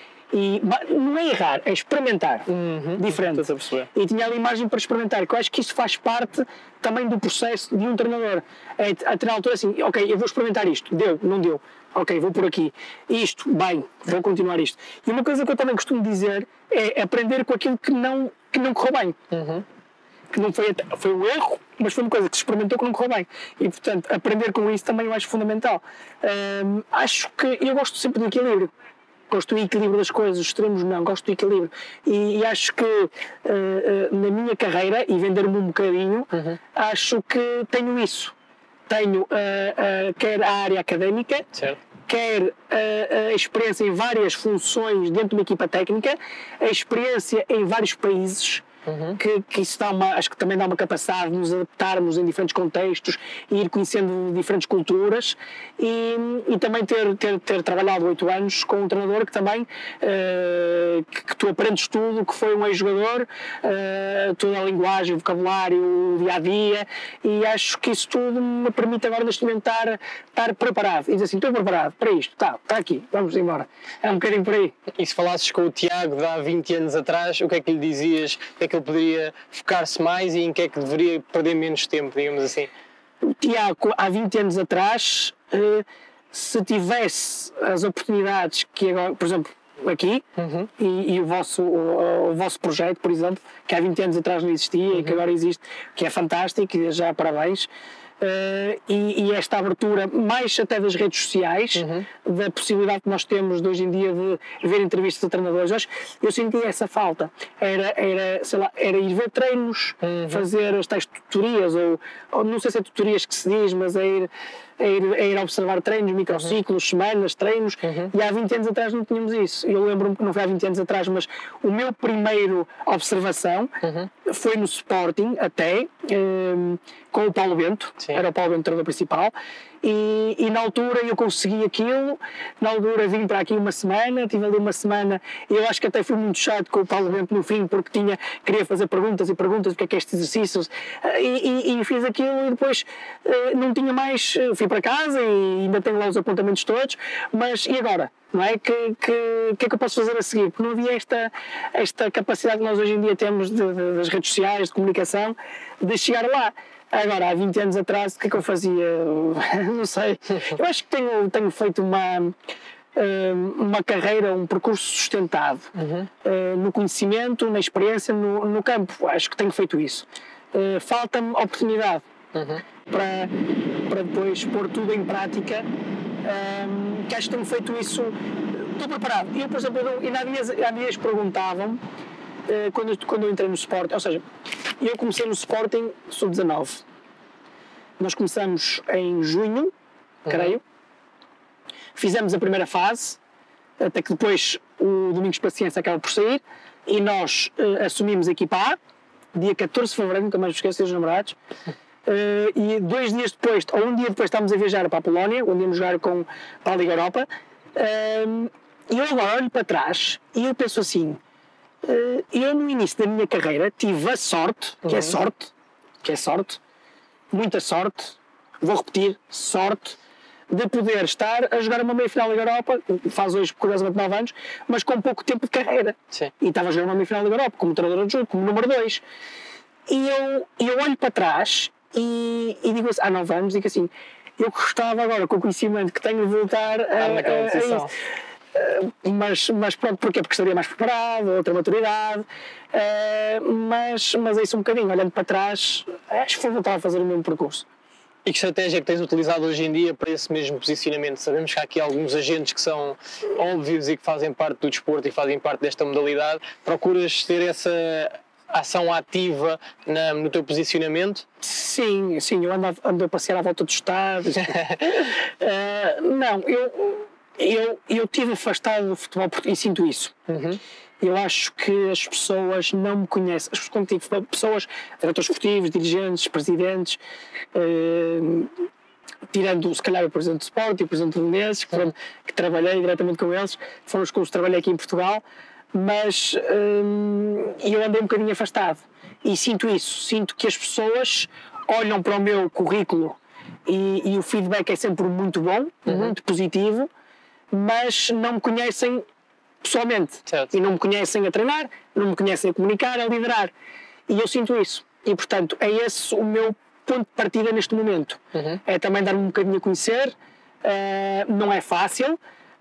E não é errar, é experimentar, uhum, diferente. A perceber. E tinha ali margem para experimentar, que eu acho que isso faz parte também do processo de um treinador. É, a ter a altura assim, ok, eu vou experimentar isto, deu, não deu, ok, vou por aqui, isto, bem, vou continuar isto. E uma coisa que eu também costumo dizer é aprender com aquilo que não, que não correu bem. Uhum. Que não foi, foi um erro, mas foi uma coisa que se experimentou que não correu bem. E, portanto, aprender com isso também eu acho fundamental. Hum, acho que eu gosto sempre do equilíbrio. gosto do equilíbrio das coisas, os extremos não, gosto do equilíbrio. E, e acho que uh, uh, na minha carreira, e vender-me um bocadinho, uhum. acho que tenho isso. Tenho uh, uh, quer a área académica, certo. quer uh, a experiência em várias funções dentro de uma equipa técnica, a experiência em vários países. Uhum. Que, que isso dá uma, acho que também dá uma capacidade de nos adaptarmos em diferentes contextos e ir conhecendo diferentes culturas e, e também ter, ter, ter trabalhado oito anos com um treinador que também uh, que, que tu aprendes tudo, que foi um ex-jogador, uh, toda a linguagem, o vocabulário, o dia-a-dia, e acho que isso tudo me permite agora neste momento estar, estar preparado e dizer assim, estou preparado para isto, está tá aqui, vamos embora, é um bocadinho por aí. E se falasses com o Tiago de há vinte anos atrás, o que é que lhe dizias? O que é que ele poderia focar-se mais e em que é que deveria perder menos tempo, digamos assim? O Tiago, há vinte anos atrás, se tivesse as oportunidades que agora, por exemplo, aqui, uhum. e, e o, vosso, o, o vosso projeto, por exemplo, que há vinte anos atrás não existia uhum. e que agora existe, que é fantástico, e já parabéns. Uh, e, e esta abertura, mais até das redes sociais, uhum. da possibilidade que nós temos de hoje em dia de ver entrevistas a treinadores, eu, acho, eu senti essa falta. Era, era, sei lá, era ir ver treinos, uhum. fazer as tais tutorias, ou, ou não sei se é tutorias que se diz, mas é ir, é ir, é ir observar treinos, microciclos, uhum. semanas, treinos, uhum. e há vinte anos atrás não tínhamos isso. Eu lembro-me que não foi há vinte anos atrás, mas o meu primeiro observação uhum. foi no Sporting, até, um, com o Paulo Bento. Sim. Era o Paulo Bento o treinador principal, e, e na altura eu consegui aquilo, na altura vim para aqui uma semana, tive ali uma semana, e eu acho que até fui muito chato com o Paulo Bento no fim, porque tinha, queria fazer perguntas e perguntas, o que é que é este exercício, e, e, e fiz aquilo e depois não tinha mais, fui para casa e ainda tenho lá os apontamentos todos, mas e agora? Não é? Que, que, que é que eu posso fazer a seguir? Porque não havia esta, esta capacidade que nós hoje em dia temos de, de, das redes sociais, de comunicação, de chegar lá. Agora, há vinte anos atrás, o que é que eu fazia? Não sei. Eu acho que tenho, tenho feito uma, uma carreira, um percurso sustentado uhum. no conhecimento, na experiência, no, no campo. Acho que tenho feito isso. Falta-me oportunidade uhum. para, para depois pôr tudo em prática. Que acho que tenho feito isso. Estou preparado. Eu, por exemplo, ainda há dias, há dias perguntavam-me Quando eu, quando eu entrei no Sporting, ou seja, eu comecei no Sporting sub dezanove. Nós começamos em junho, uhum. creio. Fizemos a primeira fase, até que depois o Domingos Paciência acaba por sair, e nós uh, assumimos a equipa A, dia catorze de fevereiro, nunca mais me esqueço dos namorados. Uh, e dois dias depois, ou um dia depois, estávamos a viajar para a Polónia, onde íamos jogar com, para a Liga Europa. Uh, e eu agora olho para trás e eu penso assim, Uh, eu no início da minha carreira tive a sorte, que uhum. é sorte, que é sorte, muita sorte, vou repetir, sorte, de poder estar a jogar uma meia-final da Liga Europa, faz hoje curiosamente nove anos, mas com pouco tempo de carreira. Sim. E estava a jogar uma meia-final da Liga Europa, como treinador adjunto, como número dois. E eu, eu olho para trás e, e digo assim, há nove anos, digo assim, eu gostava agora, com o conhecimento que tenho, de voltar a, a, a isso. Uh, mas, mas pronto, porquê? Porque estaria mais preparado, outra maturidade, uh, mas, mas é isso um bocadinho, olhando para trás, acho que vou voltar a fazer o mesmo percurso. E que estratégia é que tens utilizado hoje em dia para esse mesmo posicionamento? Sabemos que há aqui alguns agentes que são óbvios e que fazem parte do desporto e fazem parte desta modalidade. Procuras ter essa ação ativa na, no teu posicionamento? Sim, sim, eu ando a, ando a passear à volta do estado. uh, não, eu... Eu, eu tive afastado do futebol e sinto isso. Uhum. Eu acho que as pessoas não me conhecem. As quando digo pessoas, diretores esportivos, dirigentes, presidentes, eh, tirando se calhar o presidente do Sport e o presidente do Belenenses, que, uhum. que trabalhei diretamente com eles, foram os que eu trabalhei aqui em Portugal, mas eh, eu andei um bocadinho afastado. E sinto isso. Sinto que as pessoas olham para o meu currículo e, e o feedback é sempre muito bom, uhum. muito positivo, mas não me conhecem pessoalmente. Certo. E não me conhecem a treinar, não me conhecem a comunicar, a liderar. E eu sinto isso. E, portanto, é esse o meu ponto de partida neste momento. Uhum. É também dar-me um bocadinho a conhecer. Uh, não é fácil.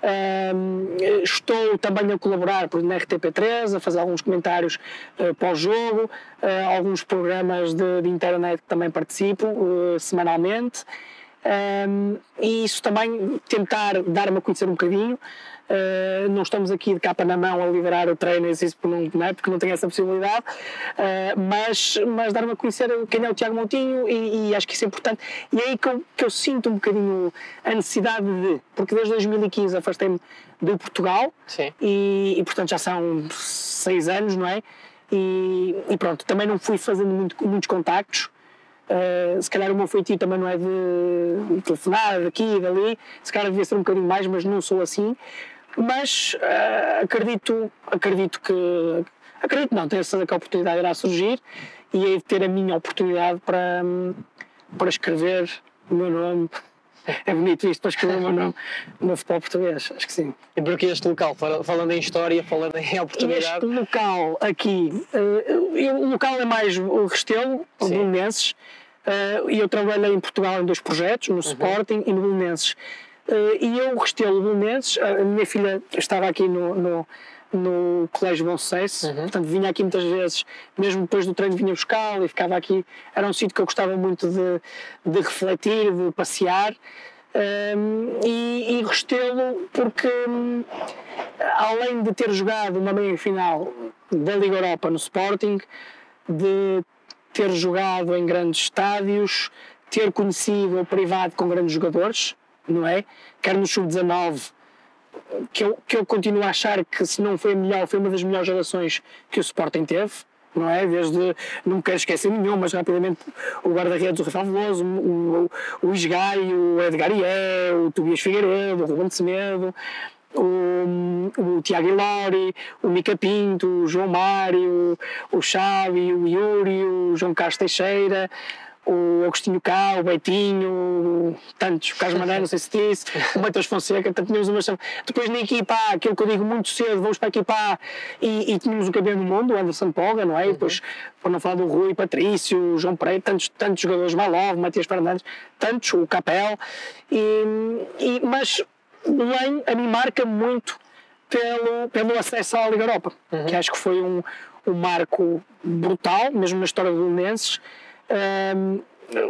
Uh, estou também a colaborar por, na R T P três, a fazer alguns comentários uh, pós-jogo, uh, alguns programas de, de internet que também participo uh, semanalmente. Um, e isso também, tentar dar-me a conhecer um bocadinho. Uh, não estamos aqui de capa na mão a liderar o treino, isso porque não, não é, porque não tenho essa possibilidade, uh, mas, mas dar-me a conhecer quem é o Tiago Moutinho, e, e acho que isso é importante. E é aí que eu, que eu sinto um bocadinho a necessidade de, porque desde dois mil e quinze afastei-me de Portugal. Sim. E, e portanto já são seis anos, não é? E, e pronto, também não fui fazendo muito, muitos contactos. Uh, se calhar o meu feitio também não é de telefonar daqui e dali, se calhar devia ser um bocadinho mais, mas não sou assim. Mas uh, acredito, acredito que, acredito não, tenho certeza que a oportunidade irá surgir, e hei de ter a minha oportunidade para, para escrever o meu nome. É bonito isto, para escrever o meu nome no futebol português, acho que sim. E porque este local, falando em história, falando em oportunidade... Este local aqui, uh, o local é mais o Restelo, o Belenenses, e uh, eu trabalhei em Portugal em dois projetos, no uhum. Sporting e no Belenenses. Uh, e eu, Restelo, Belenenses, a minha filha estava aqui no, no, no Colégio Bom Sucesso, uhum. portanto vinha aqui muitas vezes, mesmo depois do treino vinha buscá-la e ficava aqui. Era um sítio que eu gostava muito de, de refletir, de passear. Um, e, e Restelo porque um, além de ter jogado uma meia-final da Liga Europa no Sporting, de ter jogado em grandes estádios, ter conhecido o privado com grandes jogadores, não é? Quer no sub dezanove, que eu, que eu continuo a achar que, se não foi a melhor, foi uma das melhores gerações que o Sporting teve, não é? Desde, não quero esquecer nenhum, mas rapidamente o guarda-redes, o Rafael Veloso, o, o, o Isgai, o Edgar Ié, o Tobias Figueiredo, o Ruben de Semedo, o, o Tiago Ilori, o Mica Pinto, o João Mário, o Xavi, o Yuri, o João Carlos Teixeira, o Agostinho Cá, o Betinho, tantos, o Carlos Mané, não sei se disse, o Matheus Fonseca. Portanto, tínhamos uma... Depois na equipa A, aquilo que eu digo muito cedo, vamos para a equipa A, e, e tínhamos o campeão do mundo, o Anderson Polga, não é? E depois, para não falar do Rui, Patrício, o João Pereira, tantos, tantos jogadores, Malov, Matias Fernandes, tantos, o Capel, e, e, mas Belém a mim marca muito pelo, pelo acesso à Liga Europa, uhum. que acho que foi um, um marco brutal, mesmo na história do Belenenses. Um,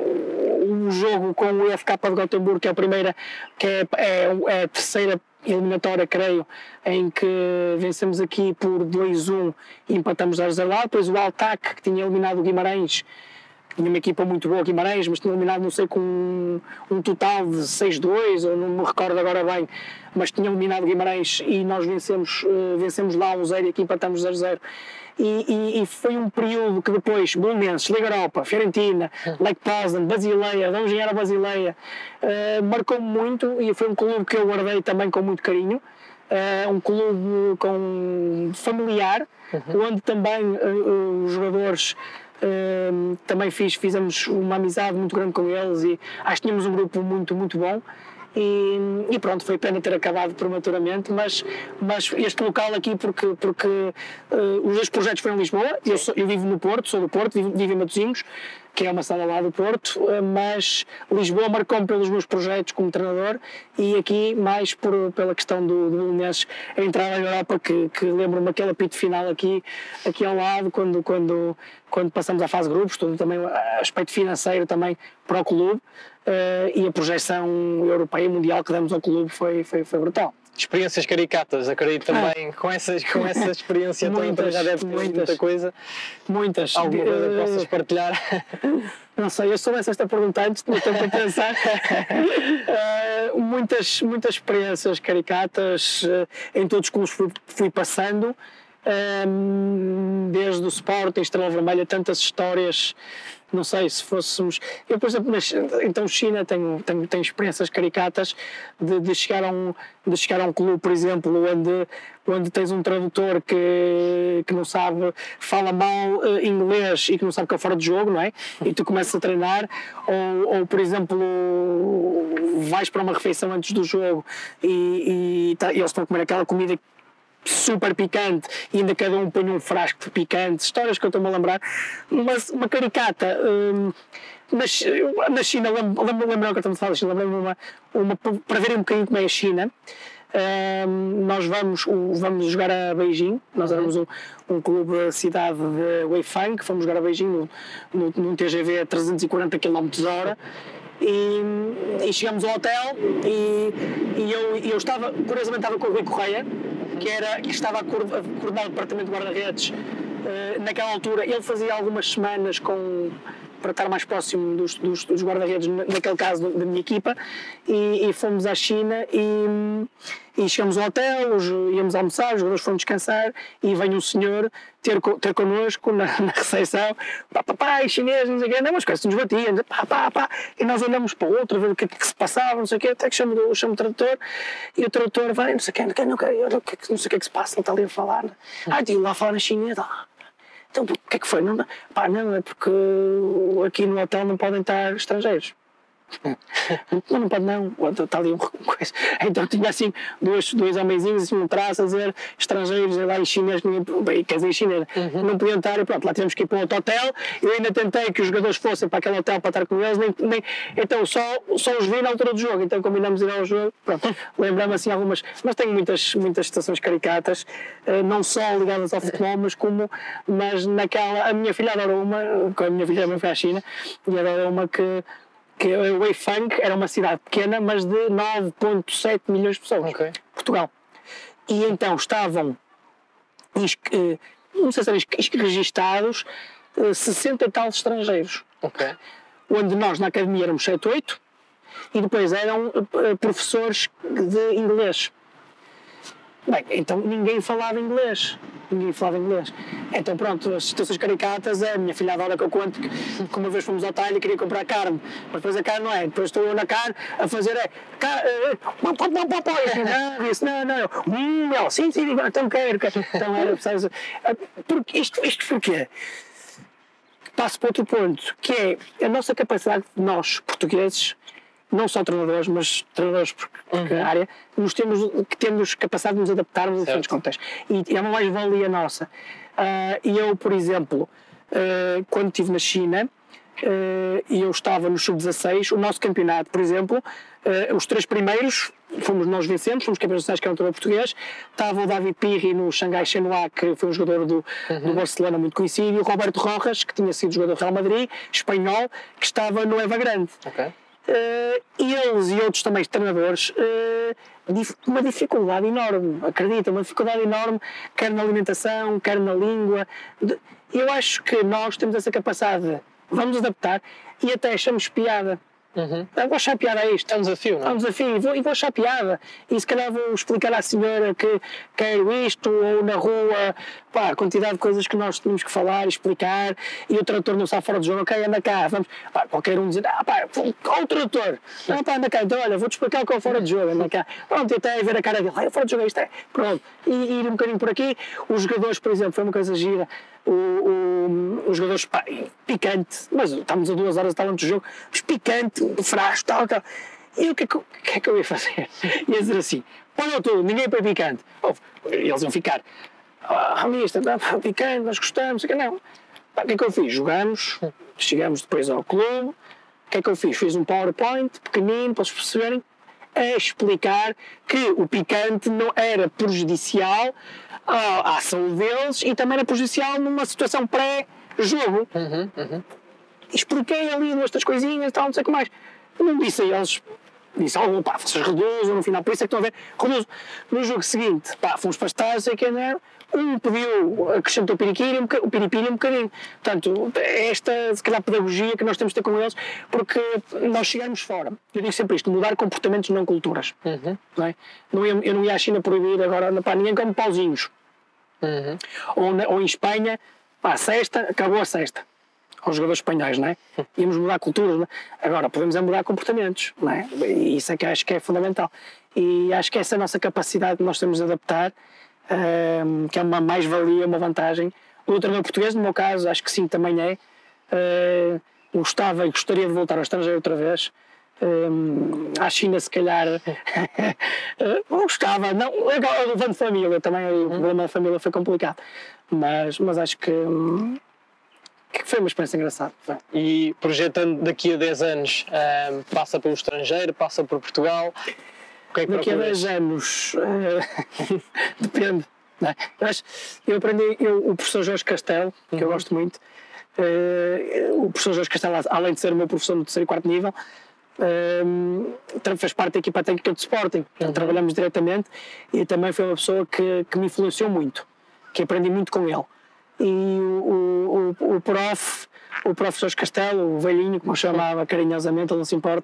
o jogo com o F K de Gotemburgo, que é a primeira, que é, é, é a terceira eliminatória, creio, em que vencemos aqui por dois a um e empatamos zero a zero lá. Depois o Altac, que tinha eliminado o Guimarães, tinha uma equipa muito boa, Guimarães, mas tinha eliminado, não sei, com um, um total de seis a dois, ou não me recordo agora bem, mas tinha eliminado Guimarães e nós vencemos, uh, vencemos lá um zero e aqui empatamos zero a zero. E, e, e foi um período que depois Belenenses, Liga Europa, Fiorentina, Lech Poznan, Basileia, Dom Engenheiro Basileia, uh, marcou-me muito, e foi um clube que eu guardei também com muito carinho. Uh, um clube com familiar, uhum. onde também uh, os jogadores uh, também fiz, fizemos uma amizade muito grande com eles, e acho que tínhamos um grupo muito, muito bom. E, e pronto, foi pena ter acabado prematuramente, mas, mas este local aqui, porque, porque uh, os dois projetos foram em Lisboa, eu, sou, eu vivo no Porto, sou do Porto, vivo, vivo em Matosinhos, que é uma cidade lá do Porto, uh, mas Lisboa marcou-me pelos meus projetos como treinador, e aqui mais por, pela questão do, do Belenenses, a entrada na Europa, que, que lembro-me aquele apito final aqui, aqui ao lado, quando, quando, quando passamos à fase de grupos, todo também aspecto financeiro também para o clube. Uh, e a projeção europeia e mundial que demos ao clube foi, foi, foi brutal. Experiências caricatas, acredito também, ah. com, essas, com essa experiência muitas, já deve ter muitas, muita coisa. Muitas. Alguma coisa que possas partilhar? Não sei, eu soubesse esta pergunta antes, tinha tempo a pensar. uh, muitas, muitas experiências caricatas, uh, em todos os clubes fui, fui passando, uh, desde o Sporting, Estrela Vermelha, tantas histórias. Não sei se fôssemos... Eu, por exemplo, mas, então China tenho, tenho, tenho experiências caricatas de, de, chegar a um, de chegar a um clube, por exemplo, onde, onde tens um tradutor que, que não sabe, fala mal uh, inglês e que não sabe que é fora de jogo, não é? E tu começas a treinar, ou, ou por exemplo, vais para uma refeição antes do jogo e, e, tá, e eles estão a comer aquela comida super picante e ainda cada um põe um frasco de picante, histórias que eu estou-me a lembrar, mas uma caricata. Hum, mas na China, lembro, lembro, lembro que estamos a falar da China, lembro-me uma, uma, para verem um bocadinho como é a China. Um, nós vamos, vamos jogar a Beijing, nós éramos um, um clube da cidade de Weifang, que fomos jogar a Beijing no, no, num T G V a trezentos e quarenta quilómetros por hora. E, e chegamos ao hotel e, e eu, eu estava, curiosamente estava com o Rui Correia, que, era, que estava a coordenar o departamento de guarda-redes uh, naquela altura. Ele fazia algumas semanas com, para estar mais próximo dos, dos, dos guarda-redes, naquele caso da minha equipa, e, e fomos à China e, e chegamos ao hotel, os, íamos almoçar, os jogadores foram descansar e vem um senhor ter, ter connosco na, na recepção, pá, pá, pá, chinês, não sei o quê, não, mas coisas nos batiam, pá, pá, pá, e nós olhamos para o outro, a ver o que, que se passava, não sei o quê, até que chamo, chamo o tradutor, e o tradutor vai, não sei o quê, não, não, não, não sei o que é que se passa, ele está ali a falar, ah, estive lá a falar na China, tá. Então, o que é que foi? Não, pá, não, é porque aqui no hotel não podem estar estrangeiros. Não, não pode não, está ali um coisa. Então tinha assim dois, dois homenzinhos, assim, um traço a dizer estrangeiros lá em chinês, bem, quer dizer em chinês, uhum. Não podiam estar, e pronto, lá tivemos que ir para um outro hotel. Eu ainda tentei que os jogadores fossem para aquele hotel para estar com eles, nem, nem, então só, só os vi na altura do jogo, então combinamos ir ao jogo, pronto, lembramos assim algumas, mas tenho muitas, muitas situações caricatas, não só ligadas ao futebol, mas como, mas naquela, a minha filha adora uma, a minha filha também foi à China, e adora uma que que o Weifang era uma cidade pequena, mas de nove vírgula sete milhões de pessoas, okay. Portugal. E então estavam, não sei se eram registados, sessenta e tal estrangeiros, okay. Onde nós na academia éramos sete, oito, e depois eram professores de inglês. Bem, então ninguém falava inglês, ninguém falava inglês. Então pronto, as situações caricatas é a minha filha adora que eu conto que, que uma vez fomos ao talho e queria comprar carne, mas depois a carne não é, depois estou eu na carne a fazer é, não, disse, não, não, hum, ela, sim, sim, então quero, então era, sabes, porque isto, isto porquê? Passo para outro ponto, que é a nossa capacidade de nós, portugueses, não só treinadores, mas treinadores por uhum. área, nos temos, que temos capacidade de nos adaptarmos a diferentes contextos. E é uma mais-valia nossa. E uh, eu, por exemplo, uh, quando estive na China, e uh, eu estava no sub dezasseis, o nosso campeonato, por exemplo, uh, os três primeiros, fomos nós vencemos, fomos campeões nacionais, que é um treinador português, estava o David Pirri no Xangai Shenhua, que foi um jogador do, uhum. do Barcelona muito conhecido, e o Roberto Rojas, que tinha sido jogador do Real Madrid, espanhol, que estava no Eva Grande. Okay. Uh, eles e outros também treinadores, uh, dif- uma dificuldade enorme, acredita, uma dificuldade enorme, quer na alimentação, quer na língua. De, eu acho que nós temos essa capacidade de vamos adaptar e até achamos piada. Uhum. Eu vou achar piada a isto. É um desafio, não é? É um desafio, e vou, e vou achar piada. E se calhar vou explicar à senhora que quero isto, ou na rua, pá, a quantidade de coisas que nós temos que falar, explicar, e o tradutor não está fora do jogo, ok, anda cá, vamos, pá, qualquer um dizer, ah pá, ó o tradutor, não, pá, anda cá, então olha, vou-te explicar o que é fora de jogo, anda cá, pronto, e até ver a cara dele, ah, fora de jogo, isto é, pronto, e, e ir um bocadinho por aqui. Os jogadores, por exemplo, foi uma coisa gira, o, o, os jogadores, pá, picante, mas estamos a duas horas, estávamos de jogo, mas picante, frasco, tal, tal. E o que é que, que, é que eu ia fazer? Ia dizer assim, põe tudo, ninguém põe picante. Oh, eles iam ficar, ah, lista, picante, nós gostamos, não. O que é que eu fiz? Jogamos, chegamos depois ao clube, o que é que eu fiz? Fiz um PowerPoint pequenino, para eles perceberem, a explicar que o picante não era prejudicial à, à saúde deles e também era prejudicial numa situação pré-jogo. Uhum, uhum. Expliquei ali duas, três coisinhas e tal, não sei o que mais. Não disse a eles, disse, oh, pá, vocês reduzam no final, por isso é que estão a ver, reduzam. No jogo seguinte, pá, fomos para estar, sei que não era, um pediu, acrescentou o piripiri, o piripiri um bocadinho. Portanto, esta, se calhar, pedagogia que nós temos de ter com eles, porque nós chegarmos fora, eu digo sempre isto, mudar comportamentos, não culturas. Uhum. Não é? Não ia, eu não ia à China proibir agora, pá, ninguém come pauzinhos. Uhum. Ou, na, ou em Espanha, pá, sexta, acabou a sexta. Aos jogadores espanhóis, não é? Íamos mudar culturas, não é? Agora, podemos é mudar comportamentos, não é? E isso é que acho que é fundamental. E acho que essa é a nossa capacidade que nós temos de adaptar, um, que é uma mais-valia, uma vantagem. O treinador português, no meu caso, acho que sim, também é. Uh, gostava e gostaria de voltar ao estrangeiro outra vez. Um, à China, se calhar, uh, gostava, não, eu levando família, também o problema da família foi complicado, mas, mas acho que. Um, que foi uma experiência engraçada. Foi. E projetando daqui a dez anos, um, passa pelo estrangeiro, passa por Portugal, o que é que daqui procuras? a dez anos, uh, depende. Não é? eu, acho, eu aprendi, eu, o professor Jorge Castelo, que uhum. eu gosto muito, uh, o professor Jorge Castelo, além de ser o meu professor no terceiro e quarto nível, Um, fez parte da equipa técnica de Sporting, uhum. Trabalhamos diretamente e também foi uma pessoa que, que me influenciou muito, que aprendi muito com ele. E o, o, o prof, o professor Castelo, o velhinho, como eu chamava carinhosamente, ele não se importa,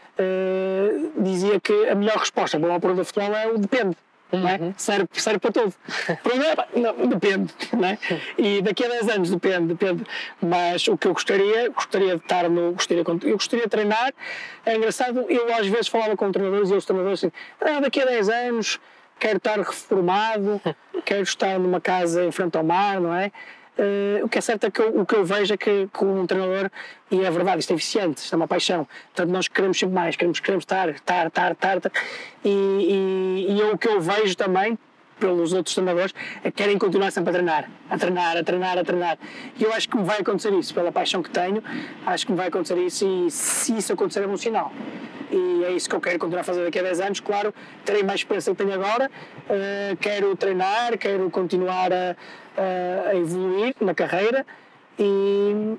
uh, dizia que a melhor resposta para uma pergunta de futebol é o depende. Não é? Uhum. serve, serve para tudo. Não, depende, não é? E daqui a dez anos depende, depende. Mas o que eu gostaria, gostaria de estar no. Gostaria, eu gostaria de treinar. É engraçado, eu às vezes falava com treinadores e os treinadores assim: ah, daqui a dez anos quero estar reformado, quero estar numa casa em frente ao mar, não é? Uh, o que é certo é que eu, o que eu vejo é que com um treinador, e é verdade, isto é viciante, isto é uma paixão, portanto nós queremos sempre mais, queremos, queremos estar, estar, estar, estar, estar. E, e, e eu, o que eu vejo também pelos outros treinadores é que querem continuar sempre a treinar, a treinar, a treinar, a treinar. E eu acho que me vai acontecer isso, pela paixão que tenho, acho que me vai acontecer isso e se isso acontecer é bom sinal. E é isso que eu quero continuar a fazer daqui a dez anos, claro, terei mais experiência que tenho agora, uh, quero treinar, quero continuar a, a, a evoluir na carreira e,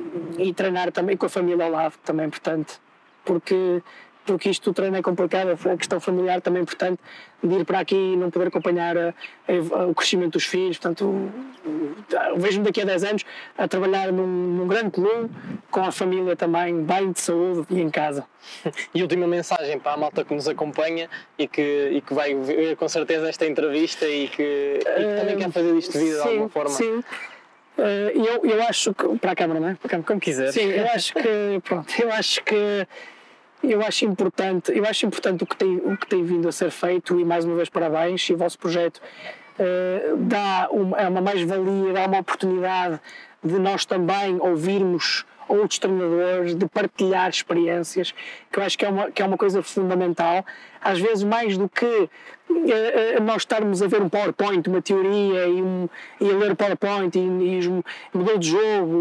e treinar também com a família ao lado, também é importante, porque, porque isto do treino é complicado, a questão familiar também é importante, de ir para aqui e não poder acompanhar a, a, o crescimento dos filhos, portanto vejo-me daqui a dez anos a trabalhar num, num grande clube, com a família também, bem de saúde e em casa. E última mensagem para a malta que nos acompanha e que, e que vai ver com certeza esta entrevista e que, e que também uh, quer fazer isto de vida sim, de alguma forma. Sim, uh, eu, eu acho que, para a câmara, não é? Como, como quiser. Sim, eu acho que, pronto, eu acho que Eu acho importante, eu acho importante o que tem, o que tem vindo a ser feito e mais uma vez parabéns, e o vosso projeto uh, dá uma, é uma mais-valia, dá uma oportunidade de nós também ouvirmos outros treinadores, de partilhar experiências, que eu acho que é uma, que é uma coisa fundamental, às vezes mais do que uh, uh, nós estarmos a ver um PowerPoint, uma teoria e, um, e a ler o PowerPoint e, e os modelos de jogo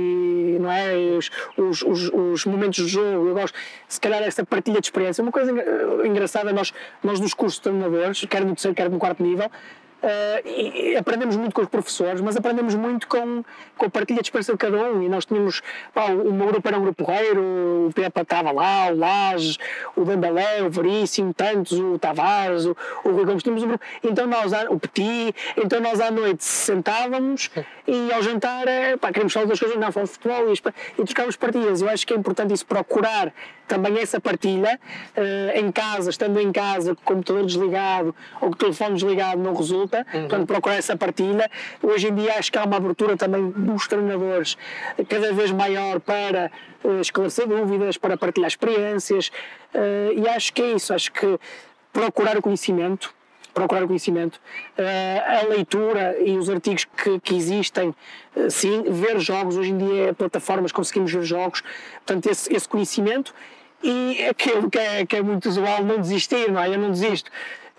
e não é, os, os, os, os momentos de jogo. Eu gosto, se calhar, essa partilha de experiência. Uma coisa engraçada, nós, nós nos cursos de treinadores, quer no terceiro, quer no quarto nível, Uh, e, e aprendemos muito com os professores, mas aprendemos muito com, com a partilha de experiência de cada um. E nós tínhamos, pá, o meu grupo era um grupo porreiro, o Pepa estava lá, o Laje, o Dembélé, o Veríssimo, tantos, o Tavares, o, o Rui Gomes, tínhamos um grupo. Então nós, o Petit, então nós à noite sentávamos e ao jantar, pá, queríamos falar das coisas, não, falamos de futebol e, e trocávamos partilhas. Eu acho que é importante isso, procurar também essa partilha uh, em casa, estando em casa, com o computador desligado ou com o telefone desligado, não resulta. Uhum. Portanto, procurar essa partilha. Hoje em dia acho que há uma abertura também dos treinadores cada vez maior para uh, esclarecer dúvidas, para partilhar experiências, uh, e acho que é isso, acho que procurar o conhecimento, procurar o conhecimento, uh, a leitura e os artigos que, que existem, uh, sim, ver jogos, hoje em dia plataformas conseguimos ver jogos, portanto esse, esse conhecimento e aquilo que é, que é muito usual, não desistir, não é? Eu não desisto.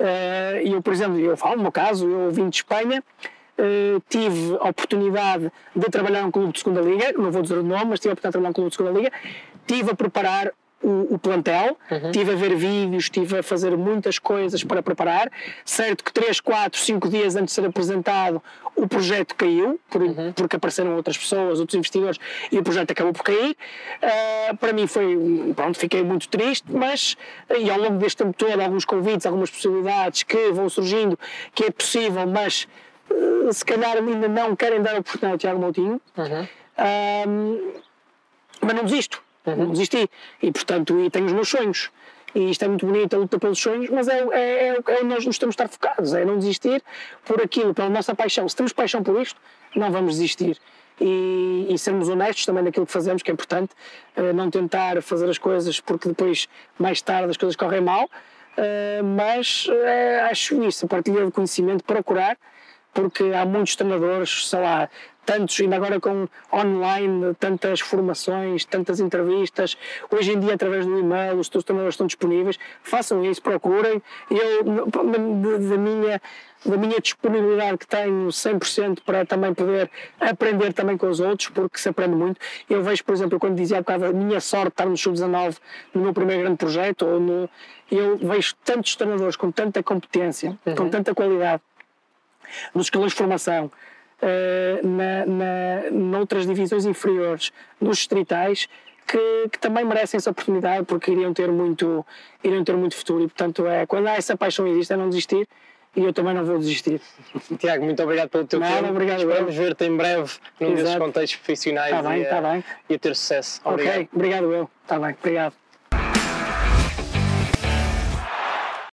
E uh, eu, por exemplo, eu falo no meu caso, eu vim de Espanha, uh, tive a oportunidade de trabalhar num clube de segunda liga, não vou dizer o nome, mas tive a oportunidade de trabalhar num clube de segunda liga, tive a preparar o, o plantel, uhum. Tive a ver vídeos, estive a fazer muitas coisas para preparar, certo que três, quatro, cinco dias antes de ser apresentado o projeto caiu, por, uhum. porque apareceram outras pessoas, outros investidores e o projeto acabou por cair. Uh, para mim foi, pronto, fiquei muito triste, mas e ao longo deste tempo todo alguns convites, algumas possibilidades que vão surgindo, que é possível, mas uh, se calhar ainda não querem dar a oportunidade ao Tiago Moutinho, uhum. uh, mas não desisto. Uhum. Não desisti e portanto e tenho os meus sonhos e isto é muito bonito, a luta pelos sonhos, mas é, é, é, é onde nós nos temos de estar focados, é não desistir por aquilo, pela nossa paixão. Se temos paixão por isto, não vamos desistir e, e sermos honestos também naquilo que fazemos, que é importante, uh, não tentar fazer as coisas porque depois mais tarde as coisas correm mal, uh, mas uh, acho isso, a partilha de conhecimento, procurar, porque há muitos treinadores, sei lá, tantos, ainda agora com online, tantas formações, tantas entrevistas, hoje em dia através do e-mail, os teus treinadores estão disponíveis, façam isso, procurem. Eu, da minha, da minha disponibilidade que tenho cem por cento para também poder aprender também com os outros, porque se aprende muito. Eu vejo, por exemplo, quando dizia há bocado a minha sorte estar no sub dezanove, no meu primeiro grande projeto, ou no, eu vejo tantos treinadores com tanta competência, uhum. com tanta qualidade, nos escalões de formação, Uh, na, na, noutras divisões inferiores, nos distritais, que, que também merecem essa oportunidade porque iriam ter muito, iriam ter muito futuro e, portanto, é, quando há essa paixão existe é não desistir e eu também não vou desistir. Tiago, muito obrigado pelo teu Nada, tempo. Obrigado, Esperamos ver-te em breve num Exato. desses contextos profissionais Tá bem, e, tá a, bem. e a ter sucesso. Obrigado. Ok, obrigado eu. Está bem, obrigado.